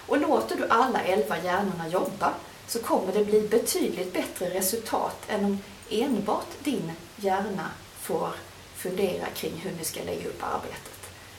Och låter du alla 11 hjärnorna jobba så kommer det bli betydligt bättre resultat än om enbart din hjärna får fundera kring hur ni ska lägga upp arbetet.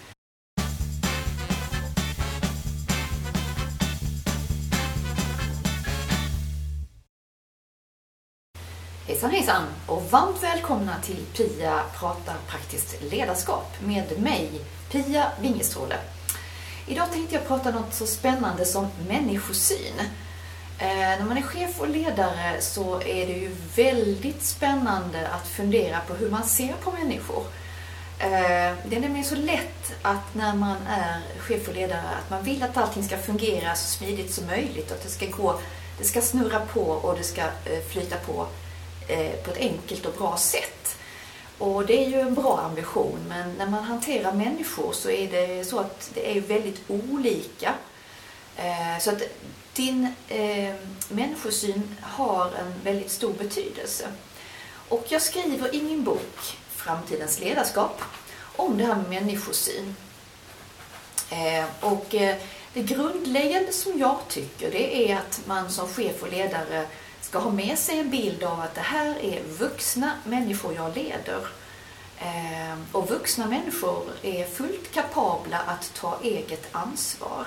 Hejsan och varmt välkomna till Pia pratar praktiskt ledarskap med mig, Pia Wingestråle. Idag tänkte jag prata något så spännande som människosyn. När man är chef och ledare så är det ju väldigt spännande att fundera på hur man ser på människor. Det är nämligen så lätt att när man är chef och ledare att man vill att allting ska fungera så smidigt som möjligt. Att det ska snurra på och det ska flyta på ett enkelt och bra sätt. Och det är ju en bra ambition, men när man hanterar människor så är det så att det är väldigt olika. Så att din människosyn har en väldigt stor betydelse. Och jag skriver i min bok Framtidens ledarskap om det här med människosyn. Och det grundläggande som jag tycker det är att man som chef och ledare ska ha med sig en bild av att det här är vuxna människor jag leder. Och vuxna människor är fullt kapabla att ta eget ansvar.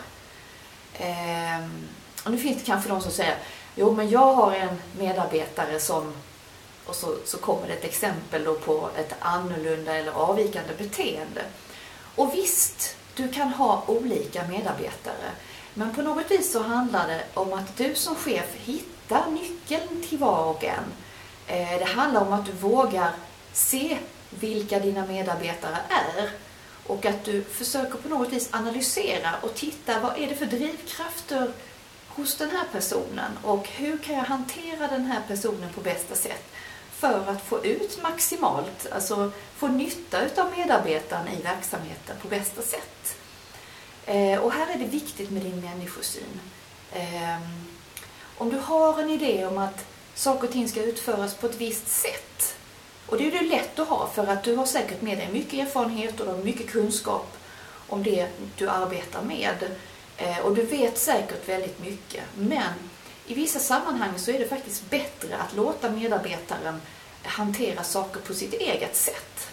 Och nu finns det kanske de som säger, jo men jag har en medarbetare som, och så kommer det ett exempel då på ett annorlunda eller avvikande beteende. Och visst, du kan ha olika medarbetare. Men på något vis så handlar det om att du som chef hittar nyckeln till var och en. Det handlar om att du vågar se vilka dina medarbetare är. Och att du försöker på något vis analysera och titta vad är det för drivkrafter hos den här personen. Och hur kan jag hantera den här personen på bästa sätt för att få ut maximalt, alltså få nytta av medarbetaren i verksamheten på bästa sätt. Och här är det viktigt med din människosyn. Om du har en idé om att saker och ting ska utföras på ett visst sätt, och det är ju lätt att ha för att du har säkert med dig mycket erfarenhet och du har mycket kunskap om det du arbetar med. Och du vet säkert väldigt mycket. Men i vissa sammanhang så är det faktiskt bättre att låta medarbetaren hantera saker på sitt eget sätt.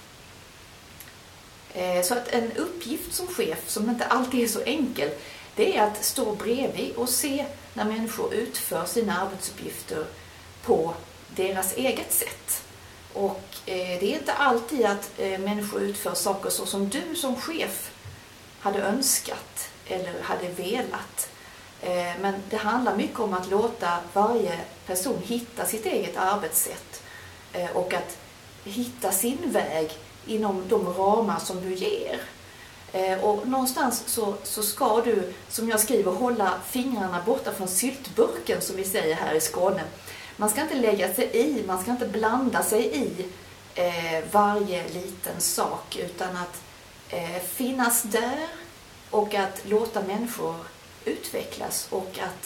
Så att en uppgift som chef som inte alltid är så enkel, det är att stå bredvid och se när människor utför sina arbetsuppgifter på deras eget sätt. Och det är inte alltid att människor utför saker så som du som chef hade önskat eller hade velat. Men det handlar mycket om att låta varje person hitta sitt eget arbetssätt och att hitta sin väg inom de ramar som du ger. Och någonstans så ska du, som jag skriver, hålla fingrarna borta från syltburken som vi säger här i Skåne. Man ska inte lägga sig i, man ska inte blanda sig i varje liten sak utan att finnas där och att låta människor utvecklas och att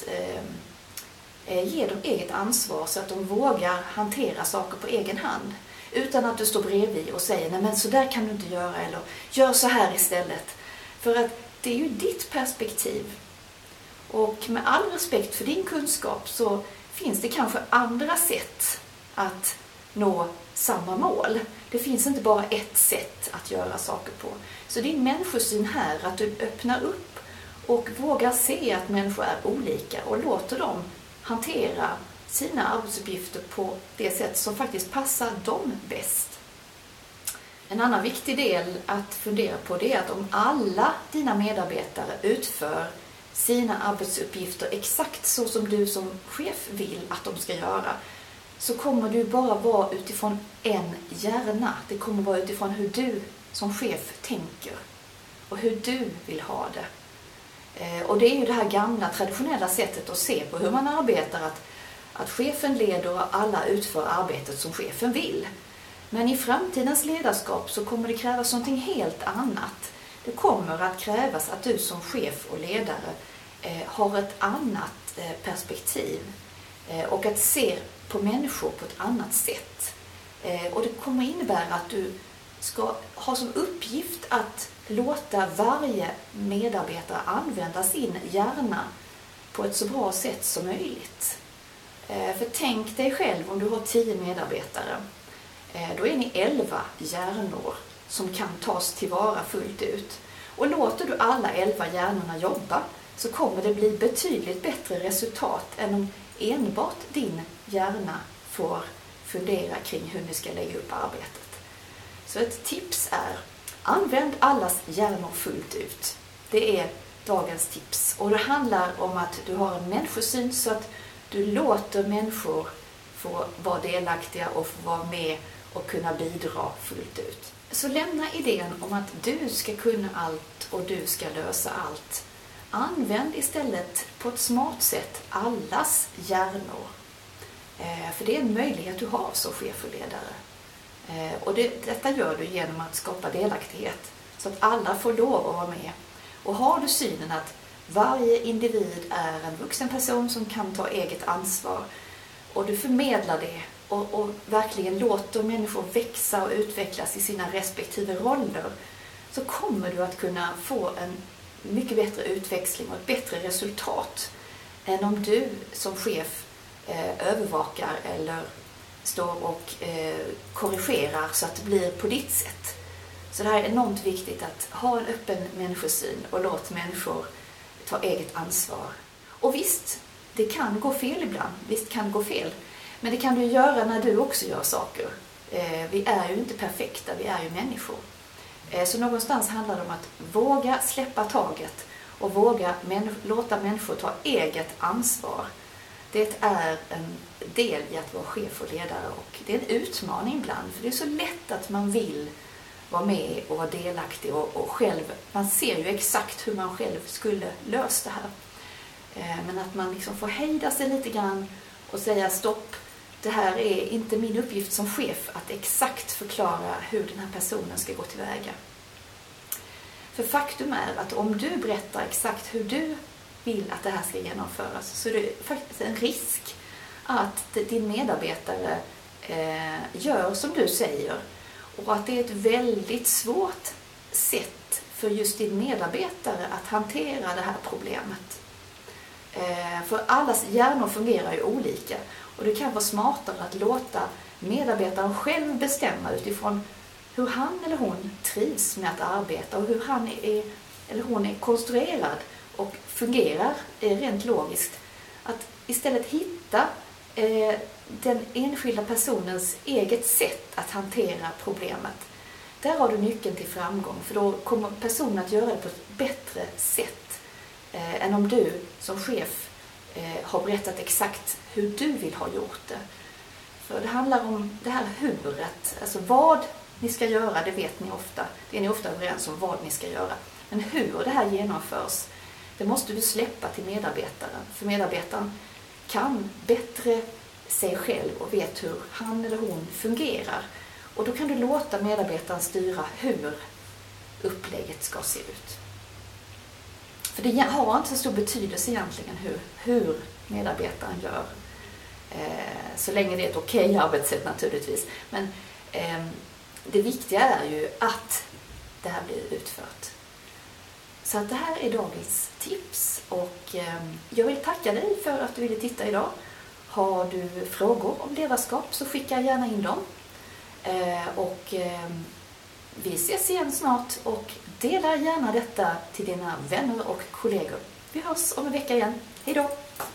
ge dem eget ansvar så att de vågar hantera saker på egen hand. Utan att du står bredvid och säger, nej men så där kan du inte göra eller gör så här istället. För att det är ju ditt perspektiv. Och med all respekt för din kunskap så finns det kanske andra sätt att nå samma mål. Det finns inte bara ett sätt att göra saker på. Så din människosyn här, att du öppnar upp och vågar se att människor är olika och låter dem hantera sina arbetsuppgifter på det sätt som faktiskt passar dem bäst. En annan viktig del att fundera på det är att om alla dina medarbetare utför sina arbetsuppgifter exakt så som du som chef vill att de ska göra, så kommer du bara vara utifrån en hjärna. Det kommer vara utifrån hur du som chef tänker och hur du vill ha det. Och det är ju det här gamla traditionella sättet att se på hur man arbetar, att chefen leder och alla utför arbetet som chefen vill. Men i framtidens ledarskap så kommer det krävas någonting helt annat. Det kommer att krävas att du som chef och ledare har ett annat perspektiv och att se på människor på ett annat sätt. Och det kommer innebära att du ska ha som uppgift att låta varje medarbetare använda sin hjärna på ett så bra sätt som möjligt. För tänk dig själv om du har 10 medarbetare. Då är ni 11 hjärnor som kan tas tillvara fullt ut. Och låter du alla 11 hjärnorna jobba så kommer det bli betydligt bättre resultat än om enbart din hjärna får fundera kring hur ni ska lägga upp arbetet. Så ett tips är: använd allas hjärnor fullt ut. Det är dagens tips. Och det handlar om att du har en människosyn så att du låter människor få vara delaktiga och få vara med och kunna bidra fullt ut. Så lämna idén om att du ska kunna allt och du ska lösa allt. Använd istället på ett smart sätt allas hjärnor. För det är en möjlighet du har som chef och ledare. Och detta gör du genom att skapa delaktighet så att alla får lov att vara med. Och har du synen att varje individ är en vuxen person som kan ta eget ansvar och du förmedlar det och verkligen låter människor växa och utvecklas i sina respektive roller, så kommer du att kunna få en mycket bättre utväxling och ett bättre resultat än om du som chef övervakar eller står och korrigerar så att det blir på ditt sätt. Så det här är enormt viktigt, att ha en öppen människosyn och låt människor ta eget ansvar. Och visst, det kan gå fel ibland. Visst kan det gå fel. Men det kan du göra när du också gör saker. Vi är ju inte perfekta, vi är ju människor. Så någonstans handlar det om att våga släppa taget och våga låta människor ta eget ansvar. Det är en del i att vara chef och ledare, och det är en utmaning ibland. För det är så lätt att man vill vara med och vara delaktig och själv, man ser ju exakt hur man själv skulle lösa det här. Men att man liksom får hejda sig lite grann och säga stopp, det här är inte min uppgift som chef att exakt förklara hur den här personen ska gå tillväga. För faktum är att om du berättar exakt hur du vill att det här ska genomföras, så är det faktiskt en risk att din medarbetare gör som du säger, och att det är ett väldigt svårt sätt för just din medarbetare att hantera det här problemet. För allas hjärnor fungerar ju olika, och det kan vara smartare att låta medarbetaren själv bestämma utifrån hur han eller hon trivs med att arbeta och hur han eller hon är konstruerad och fungerar rent logiskt. Att istället hitta den enskilda personens eget sätt att hantera problemet. Där har du nyckeln till framgång, för då kommer personen att göra det på ett bättre sätt än om du som chef har berättat exakt hur du vill ha gjort det. För det handlar om det här huret, alltså vad ni ska göra, det vet ni ofta. Det är ni ofta överens om vad ni ska göra. Men hur det här genomförs, det måste du släppa till medarbetaren. För medarbetaren kan bättre sig själv och vet hur han eller hon fungerar. Och då kan du låta medarbetaren styra hur upplägget ska se ut. För det har inte så stor betydelse egentligen hur medarbetaren gör. Så länge det är ett okej arbetssätt naturligtvis. Men det viktiga är ju att det här blir utfört. Så att det här är dagens tips, och jag vill tacka dig för att du ville titta idag. Har du frågor om ledarskap så skicka gärna in dem. Och vi ses igen snart, och dela gärna detta till dina vänner och kollegor. Vi hörs om en vecka igen. Hej då!